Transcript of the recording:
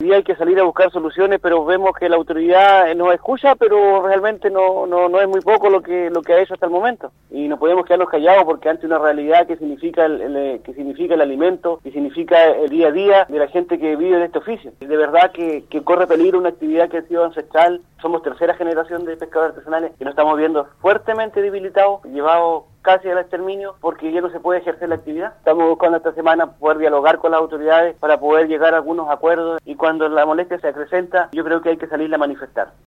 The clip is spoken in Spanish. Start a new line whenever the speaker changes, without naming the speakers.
día hay que salir a buscar soluciones, pero vemos que la autoridad nos escucha, pero realmente no es muy poco lo que ha hecho hasta el momento. Y no podemos quedarnos callados porque ante una realidad que significa el alimento, que significa el día a día de la gente que vive en este oficio. De verdad que corre peligro una actividad que ha sido ancestral. Somos tercera generación de pescadores artesanales y nos estamos viendo fuertemente debilitados, llevados casi al exterminio, porque ya no se puede ejercer la actividad. Estamos buscando esta semana poder dialogar con las autoridades para poder llegar a algunos acuerdos, y cuando la molestia se acrecenta, yo creo que hay que salir a manifestar.